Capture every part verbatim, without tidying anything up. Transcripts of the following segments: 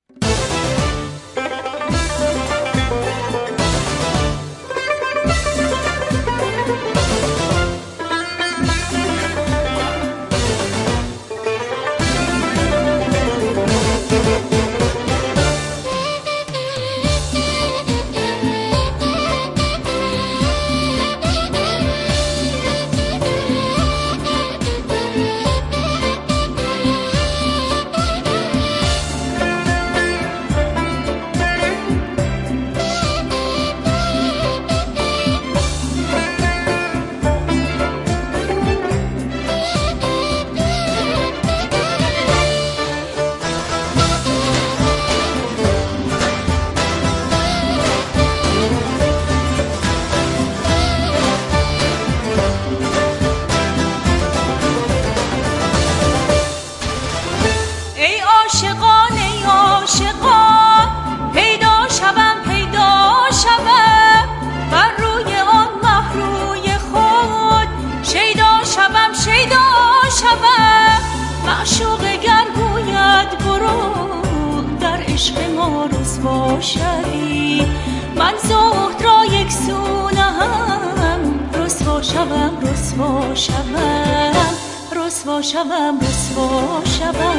من زهد را یک سو نهم، رسوا شوم رسوا شوم رسوا شوم رسوا شوم.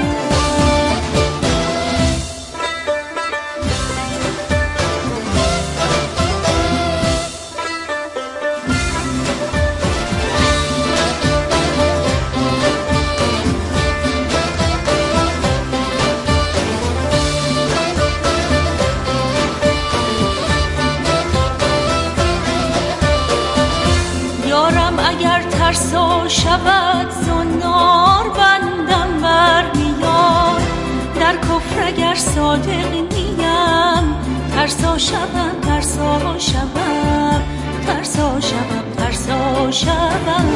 ترسا شود زنار بندم برمیاد، در کفر اگر صادق نیم، ترسا شوم ترسا شوم ترسا شوم ترسا شوم.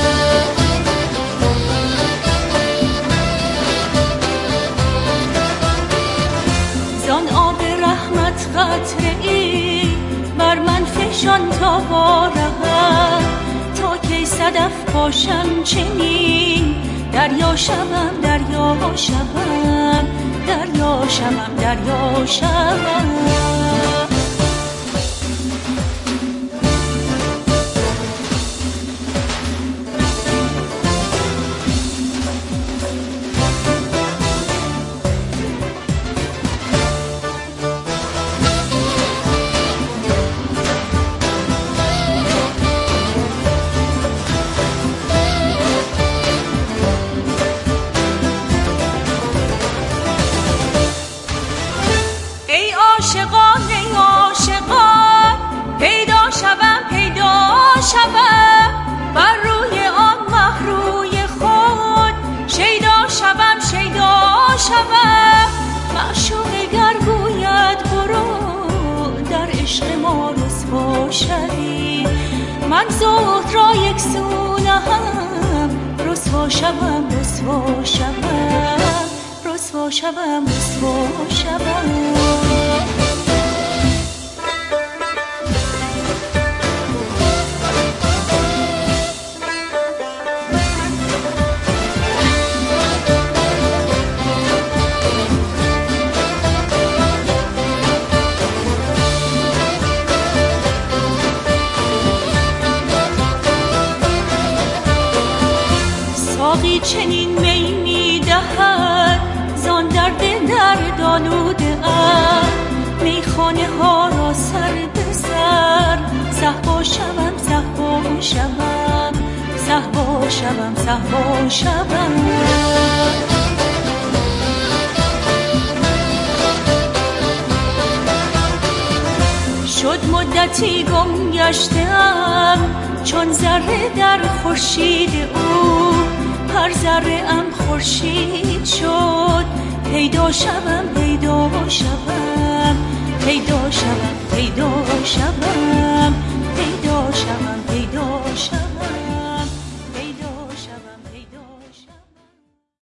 زان آب رحمت قطره ای بر من فشان تا بارم، تا کی صدف باشم چنین، دریا شوم دریا شوم دریا شوم دریا شوم. عاشقان ای عاشقان پیدا شوم پیدا شوم، بر روی آن مه روی خود شیدا شوم شیدا شوم. معشوق گر گوید برو در عشق ما رسوا شوی، من زهد را یک سو نهم، رسوا شوم رسوا شوم رسوا شوم رسوا شوم. ساقی چنین می می دهد زان درد دردان آلوده ام، میخانه ها را سر به سر، صهبا شوم صهبا شوم صهبا شوم صهبا شوم. شد مدتی گم گشتم چون ذره در خورشید او، هر ذره ام خورشید شد، پیدا شوم پیدا شوم پیدا شوم پیدا شوم.